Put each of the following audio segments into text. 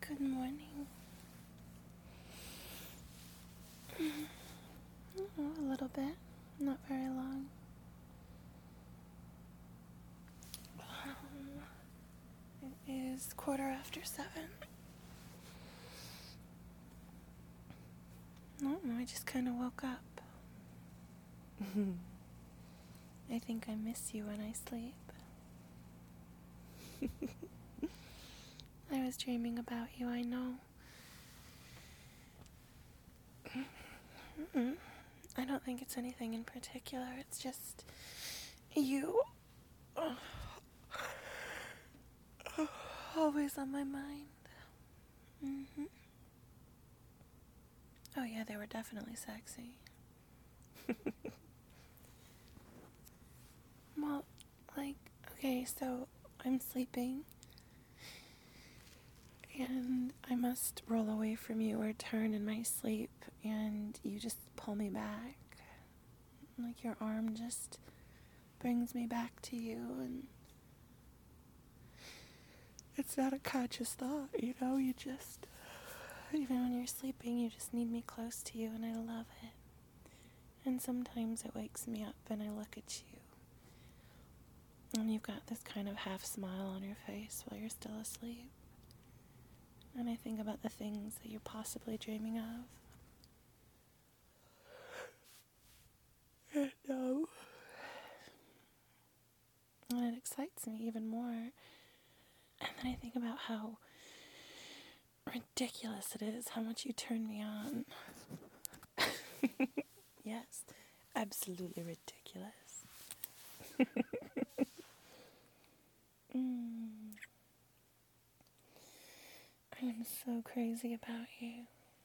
Good morning. A little bit, not very long. It is 7:15. No, I just kind of woke up. I think I miss you when I sleep. I was dreaming about you, I know. I don't think it's anything in particular, it's just you. Always on my mind. Oh yeah, they were definitely sexy. Well, okay, so I'm sleeping. And I must roll away from you or turn in my sleep, and you just pull me back. Like your arm just brings me back to you, and it's not a conscious thought, you just, even when you're sleeping, you just need me close to you, and I love it. And sometimes it wakes me up, and I look at you, and you've got this kind of half smile on your face while you're still asleep. And I think about the things that you're possibly dreaming of. No. And it excites me even more. And then I think about how ridiculous it is, how much you turn me on. Yes, absolutely ridiculous. I am so crazy about you.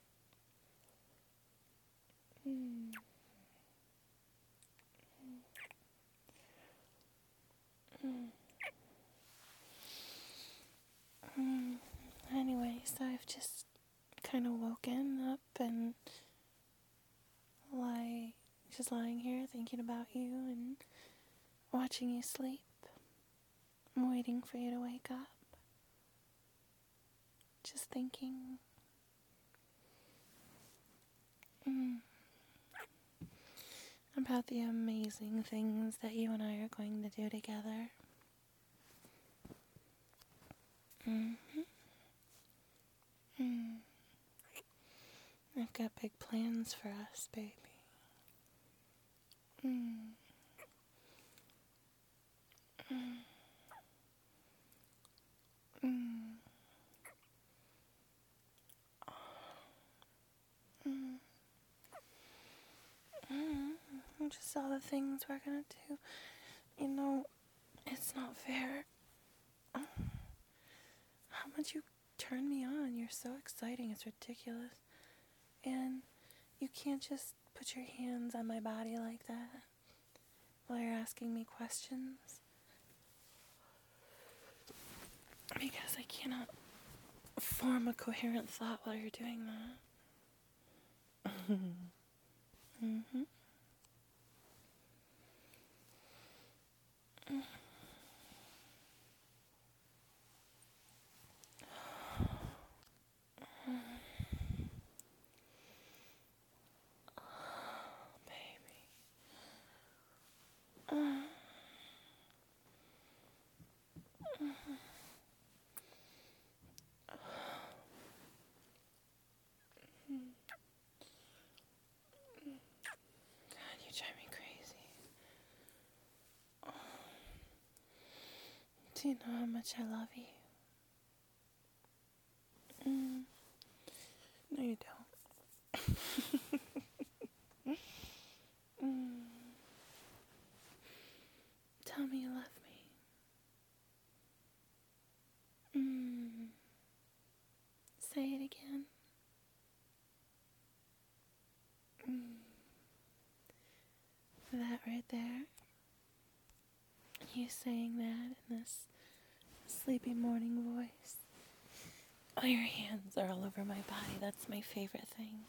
Anyway, so I've just kind of woken up and just lying here thinking about you and watching you sleep. I'm waiting for you to wake up. Just thinking. About the amazing things that you and I are going to do together. I've got big plans for us, baby. Just all the things we're gonna do. It's not fair. How much you turn me on. You're so exciting. It's ridiculous. And you can't just put your hands on my body like that while you're asking me questions. Because I cannot form a coherent thought while you're doing that. You drive me crazy. Do you know how much I love you? No, you don't. Tell me you love me. Say it again. That right there. You saying that in this sleepy morning voice. Oh, your hands are all over my body. That's my favorite thing.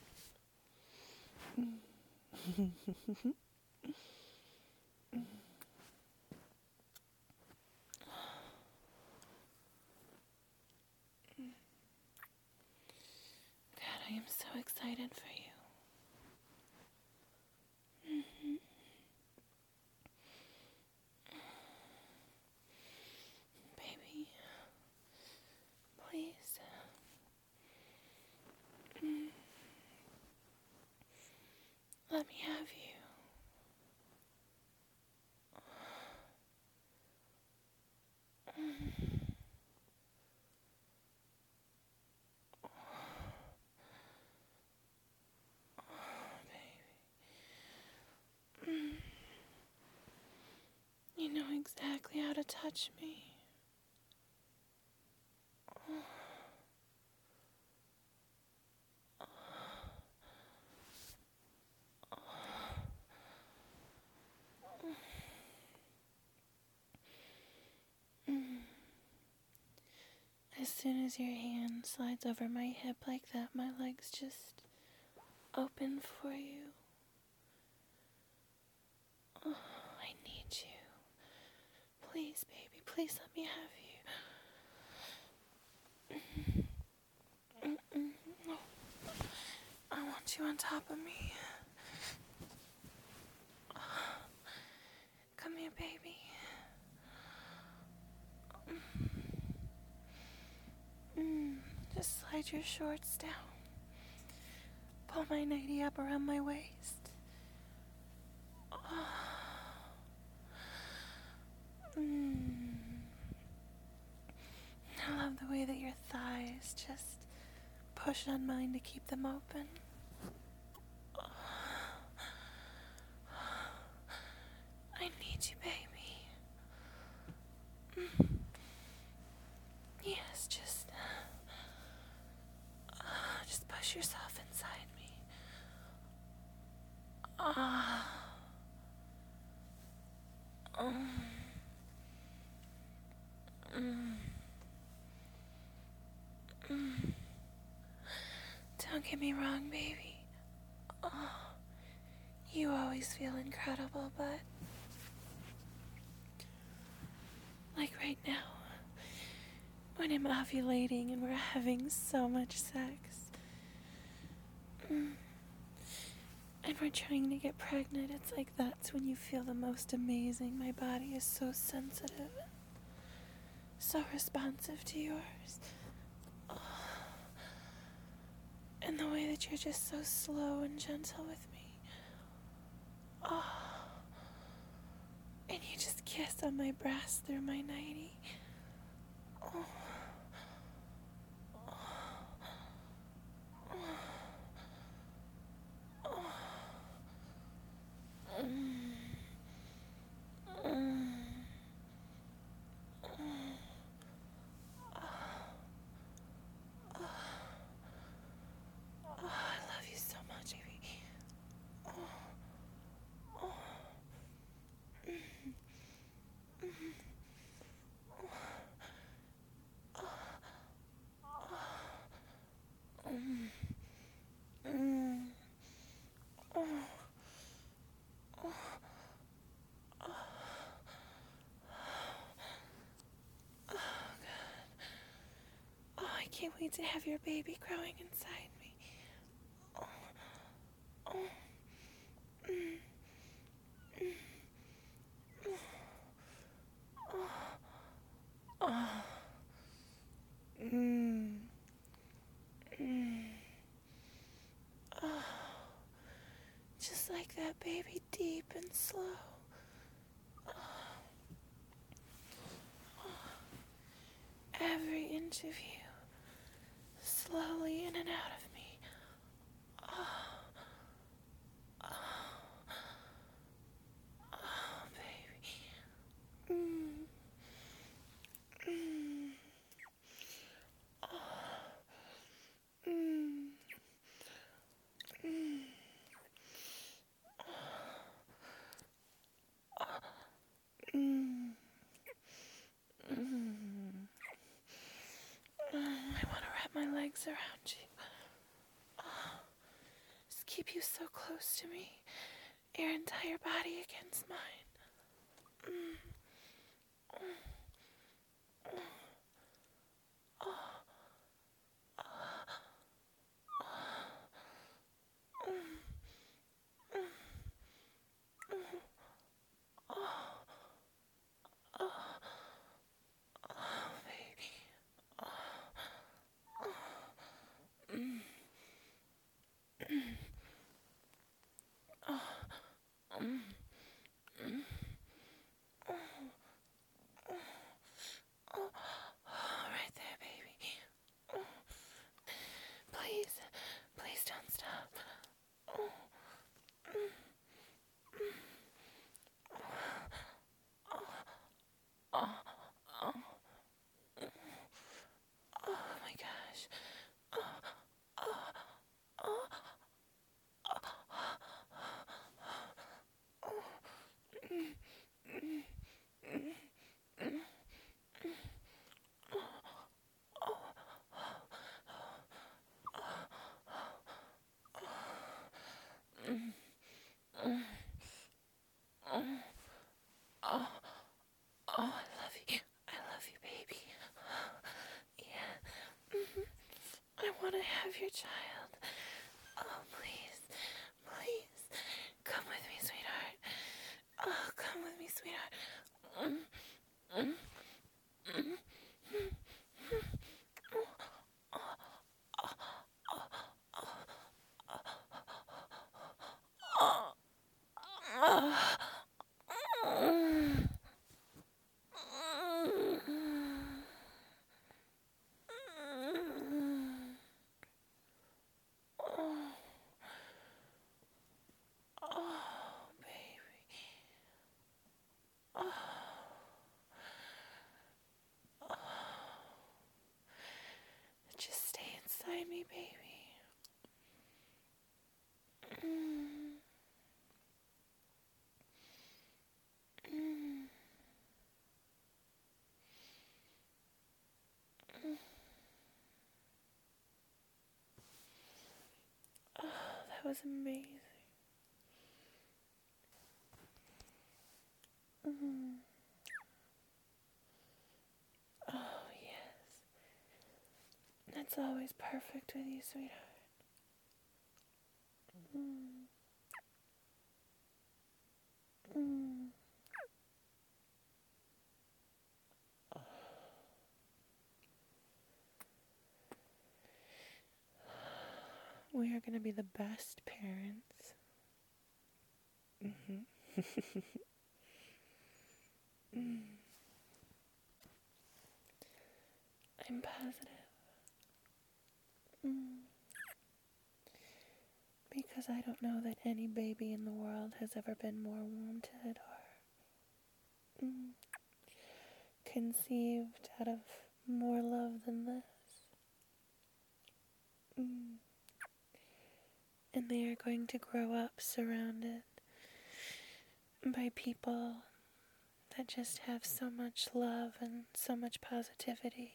I am so excited for you. Mhm. Baby, please. Mm. Let me have you. Mm. Baby. Mm. You know exactly how to touch me. Mm. As soon as your hand slides over my hip like that, my legs just open for you. Oh, I need you. Please, baby, please let me have you. Mm-mm. No. I want you on top of me. Come here, baby. Mm. Just slide your shorts down. Pull my nightie up around my waist. Mm. I love the way that your thighs just push on mine to keep them open. I need you, baby. Mm. Yes, just push yourself inside me. Ah. Mm. Mm. Don't get me wrong, baby. Oh, you always feel incredible, but like right now, when I'm ovulating and we're having so much sex, and we're trying to get pregnant, it's like that's when you feel the most amazing. My body is so sensitive, so responsive to yours. And the way that you're just so slow and gentle with me. Oh. And you just kiss on my breast through my nightie. Oh. Mm. Mm. Oh, I love you so much, baby. Oh. Oh. Mm. Mm. Oh. Oh, I can't wait to have your baby growing inside me. Oh. Oh. Mm. Mm. Oh. Mm. Mm. Oh. Just like that, baby, deep and slow. Every inch of you, slowly in and out of me. Oh, oh, baby. Mm. Mm. Mm. Mm. Mm. Mm. I want to wrap my legs around you. Oh, just keep you so close to me. Your entire body against mine. Mm. of your child. Oh, please, please, come with me, sweetheart. Oh, come with me, sweetheart. Just stay inside me, baby. Oh, that was amazing. Oh, yes. That's always perfect with you, sweetheart. We are going to be the best parents. I'm positive. Because I don't know that any baby in the world has ever been more wanted or conceived out of more love than this. And they are going to grow up surrounded by people that just have so much love and so much positivity.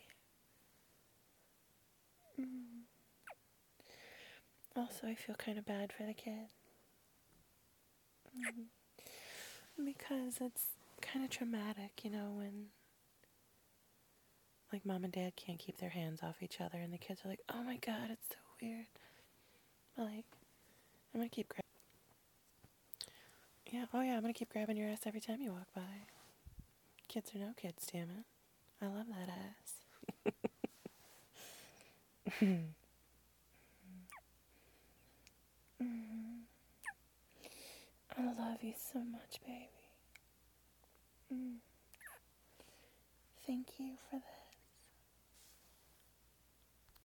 Also, I feel kind of bad for the kid. Because it's kind of traumatic, when like mom and dad can't keep their hands off each other and the kids are like, oh my god, it's so weird. But like, I'm gonna keep I'm gonna keep grabbing your ass every time you walk by. Kids or no kids, damn it. I love that ass. I love you so much, baby. Thank you for this.